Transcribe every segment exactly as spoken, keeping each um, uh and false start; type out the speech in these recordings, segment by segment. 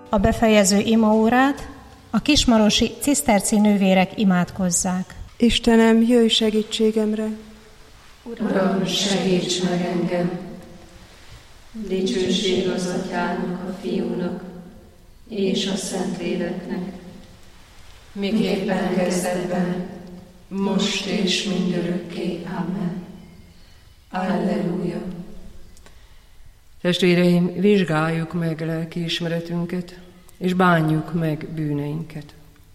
a befejező imaórát a kismarosi ciszterci nővérek imádkozzák. Istenem, jöjj segítségemre! Uram, segíts meg engem! Dicsőség az Atyának, a Fiúnak és a Szentléleknek, miképpen kezdetben, most és mindörökké. Amen. Alleluja! Testvéreim, vizsgáljuk meg lelkiismeretünket, és bánjuk meg bűneinket.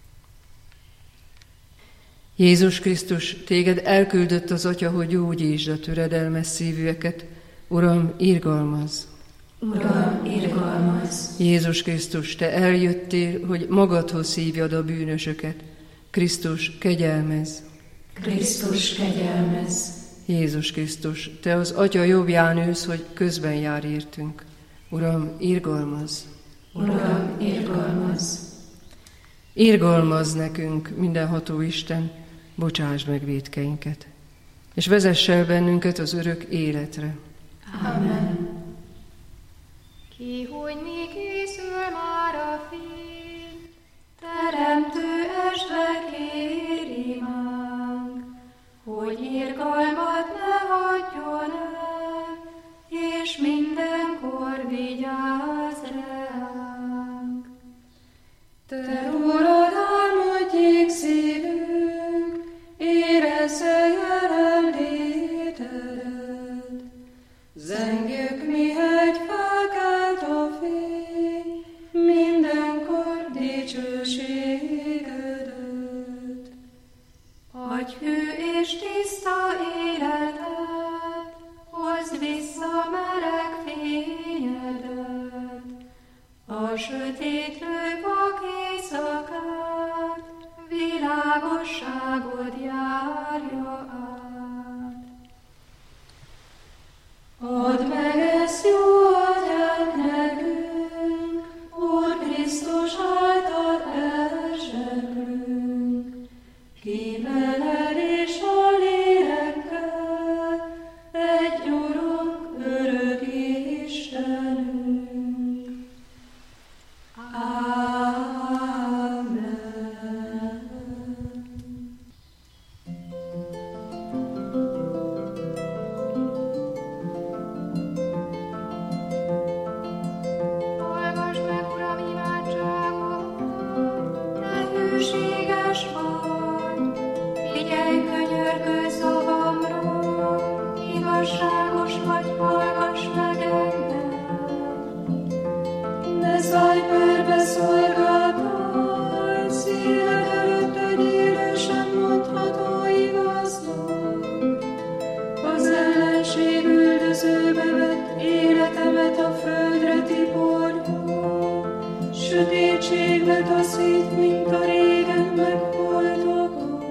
Jézus Krisztus, téged elküldött az Atya, hogy gyógyítsd a töredelmes szívűeket. Uram, irgalmazz! Uram, irgalmazz! Jézus Krisztus, te eljöttél, hogy magadhoz hívjad a bűnösöket. Krisztus, kegyelmezz! Krisztus, kegyelmezz! Jézus Krisztus, te az Atya jobbján ülsz, hogy közben jár értünk. Uram, irgalmazz! Uram, irgalmazz! Irgalmazz nekünk, mindenható Isten, bocsáss meg vétkeinket, és vezess el bennünket az örök életre. Amen. Ki, hogy mi készül már a fény, teremtő estve kéri mánk, hogy irgalmat ne hagyjon el, és mindenkor vigyázz ránk. Te rólad álmodjék szívünk, érezze jelenlétedet. Zengjük, mihegy felkelt a fény, mindenkor dicsőségedet. Adj hű és tiszta életet, hozd vissza meleg fényedet. A sötétlő vak éjszakát, világosságod járja át. Add meg ezt jó atyát nekünk, Úr Krisztus által elzseplünk, ki veled és a lélekkel, egy Urunk, örök Istenünk. Amen. Hallgass meg, Uram, imádságot, te hűséges vagy, figyelj könyörgő szavamra, igazságos vagy, hallgass meg engem. Ne szállj perbe szolgáltaj, szíved előtt egy élő sem mondható igaznak. Az ellenség üldözőbe vett életemet a földre tiporja, sötétségbe taszít, mint a régen megholtakat.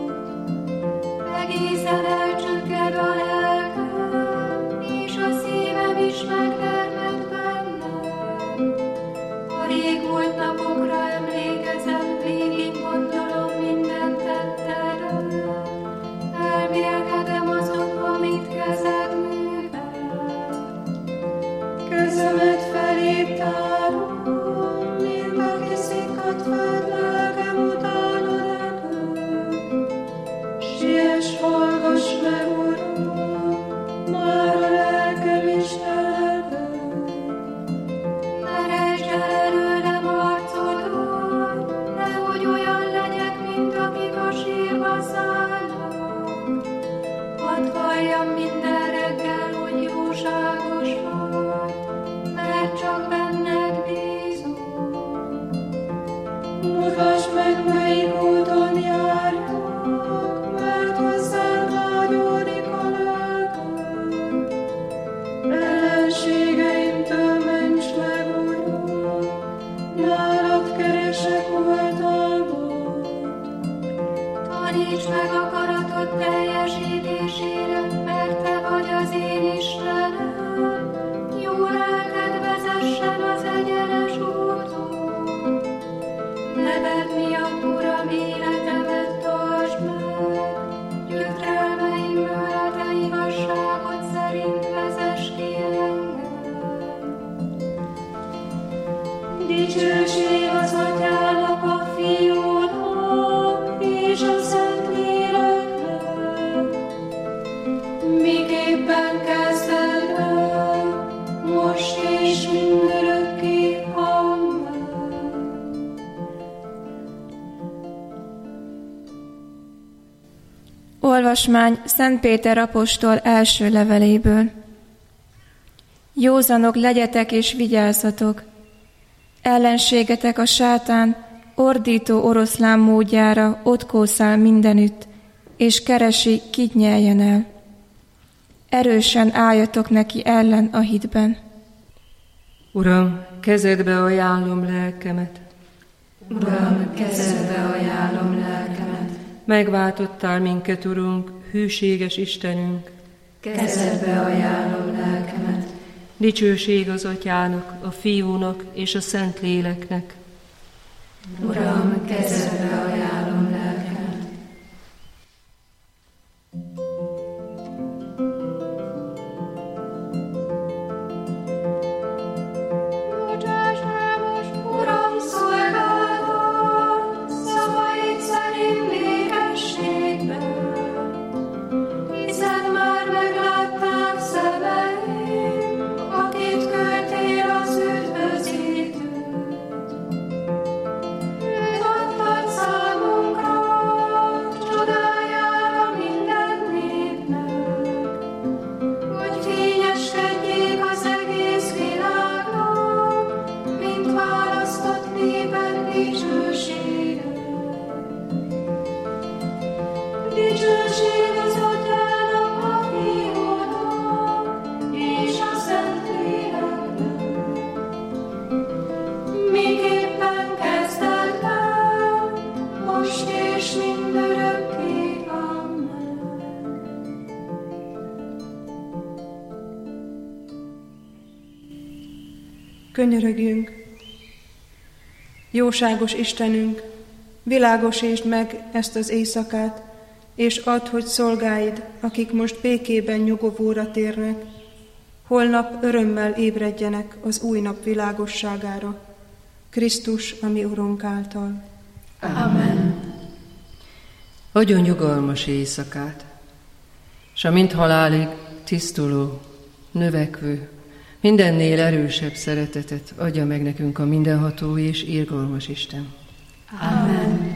Egészen elcsügged a lelkem, és a szívem is megtermett bennem. A régmúlt napokra emlékezem, végig gondolom minden tettedet. Elmélkedem azon, amit kezed művel. Kezemet feléd tárom, mind aki szikadt fel, lelkem utánod Dicsőség az Atyának, a Fiúnak és a Szentléleknek, miképpen kezdetben, most és mindörökké. Amen. Olvasmány Szent Péter apostol első leveléből. Józanok legyetek és vigyázzatok! Ellenségetek a sátán ordító oroszlán módjára ott kószál mindenütt, és keresi, kit nyeljen el. Erősen álljatok neki ellen a hitben. Uram, kezedbe ajánlom lelkemet. Uram, kezedbe ajánlom lelkemet. Megváltottál minket, Urunk, hűséges Istenünk. Kezedbe ajánlom lelkemet. Dicsőség az Atyának, a Fiúnak és a Szentléleknek. Uram, kezedbe ajánlom lelkemet. Uram, szolgáltat, szavaid szerint békességben, hiszen már meglátták szemeim, akit küldtél az üdvözítőt. Őt adtad számunkra, csodájára minden népnek, hogy fényeskedjék az egész világnak, mint választott néped dicsősége. Dicsőség az Atyának, a Fiúnak és a Szentléleknek, miképpen kezdetben, most és mindörökké. Amen. Könyörögjünk! Jóságos Istenünk, világosítsd meg ezt az éjszakát, és add, hogy szolgáid, akik most békében nyugovóra térnek, holnap örömmel ébredjenek az új nap világosságára, Krisztus, a mi Urunk által. Amen. Adjon nyugalmas éjszakát, s a mint halálig tisztuló, növekvő, mindennél erősebb szeretetet adja meg nekünk a mindenható és irgalmas Isten. Amen.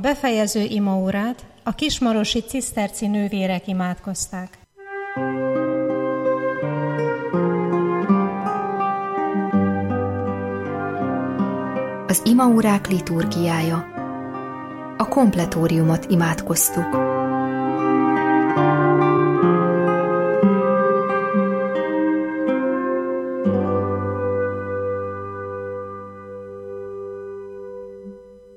befejező imaórát a kismarosi ciszterci nővérek imádkozták. Az imaórák liturgiája. A kompletóriumot imádkoztuk.